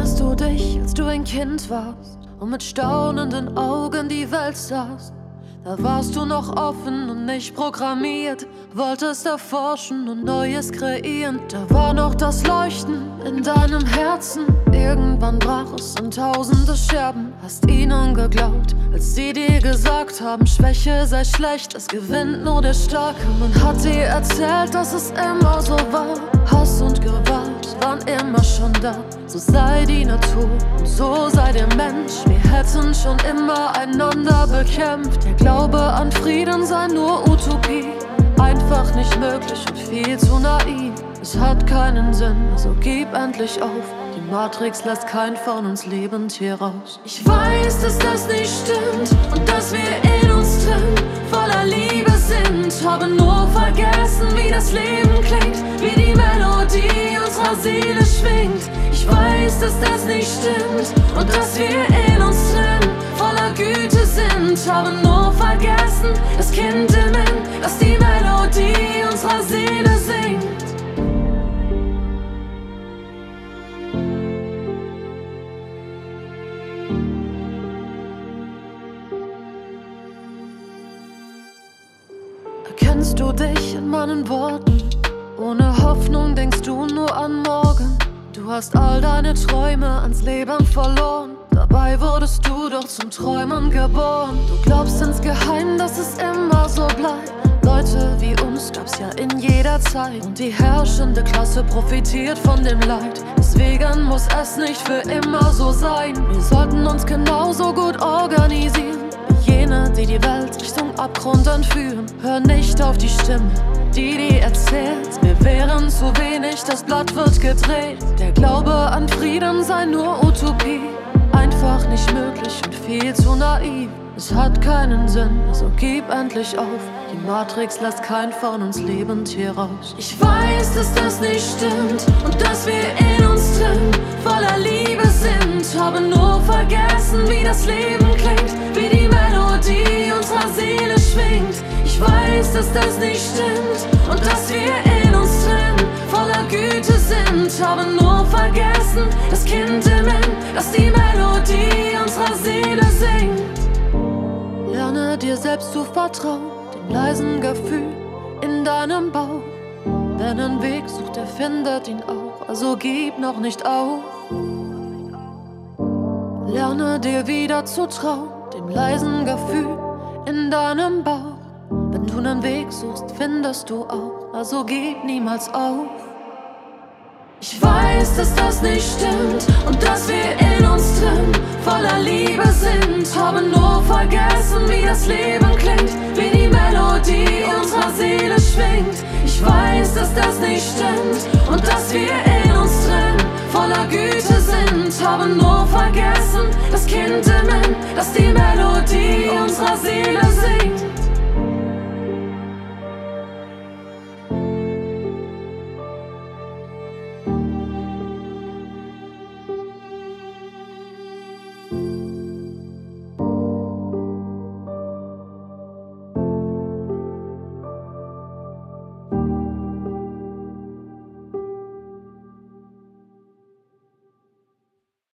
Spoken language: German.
Erinnerst du dich, als du ein Kind warst und mit staunenden Augen die Welt sahst? Da warst du noch offen und nicht programmiert, wolltest erforschen und Neues kreieren. Da war noch das Leuchten in deinem Herzen. Irgendwann brach es in tausende Scherben. Hast ihnen geglaubt, als sie dir gesagt haben, Schwäche sei schlecht, es gewinnt nur der Starke. Man hat dir erzählt, dass es immer so war. Hass und Gewalt waren immer schon da. So sei die Natur und so sei der Mensch. Wir hätten schon immer einander bekämpft. Der Glaube an Frieden sei nur Utopie. Einfach nicht möglich und viel zu naiv. Es hat keinen Sinn, also gib endlich auf. Die Matrix lässt keinen von uns lebend hier raus. Ich weiß, dass das nicht stimmt und dass wir in uns drin voller Liebe sind. Habe nur vergessen, wie das Leben klingt, wie die Melodie unserer Seele schwingt. Ich weiß, dass das nicht stimmt und dass wir in uns drin voller Güte sind. Habe nur vergessen, das Kind im Innen, das die Melodie unserer Seele singt. Erkennst du dich in meinen Worten? Ohne Hoffnung denkst du nur an morgen. Du hast all deine Träume ans Leben verloren. Dabei wurdest du doch zum Träumen geboren. Du glaubst insgeheim, dass es immer so bleibt. Leute wie uns gab's ja in jeder Zeit. Und die herrschende Klasse profitiert von dem Leid. Deswegen muss es nicht für immer so sein. Wir sollten uns genauso gut organisieren wie jene, die die Welt Richtung Abgrund entführen. Hör nicht auf die Stimme, die dir erzählt, wir wären zu wenig, das Blatt wird gedreht. Der Glaube an Frieden sei nur Utopie. Einfach nicht möglich und viel zu naiv. Es hat keinen Sinn, also gib endlich auf. Die Matrix lässt keinen von uns lebend hier raus. Ich weiß, dass das nicht stimmt und dass wir in uns drin voller Liebe sind. Habe nur vergessen, wie das Leben klingt, wie die Melodie unserer Seele schwingt. Ich weiß, dass das nicht stimmt und dass wir in uns drin voller Güte sind. Habe nur vergessen, das Kind im Innen, das die Melodie unserer Seele singt. Lerne dir selbst zu vertrauen, dem leisen Gefühl in deinem Bauch. Wer einen Weg sucht, der findet ihn auch, also gib noch nicht auf. Lerne dir wieder zu trauen, dem leisen Gefühl in deinem Bauch. Wenn du einen Weg suchst, findest du auch, also gib niemals auf. Ich weiß, dass das nicht stimmt und dass wir in uns drin voller Liebe sind. Habe nur vergessen, wie das Leben klingt, wie die Melodie unserer Seele schwingt. Ich weiß, dass das nicht stimmt und dass wir in uns drin voller Güte sind. Habe nur vergessen, das Kind im Innen, das die Melodie unserer Seele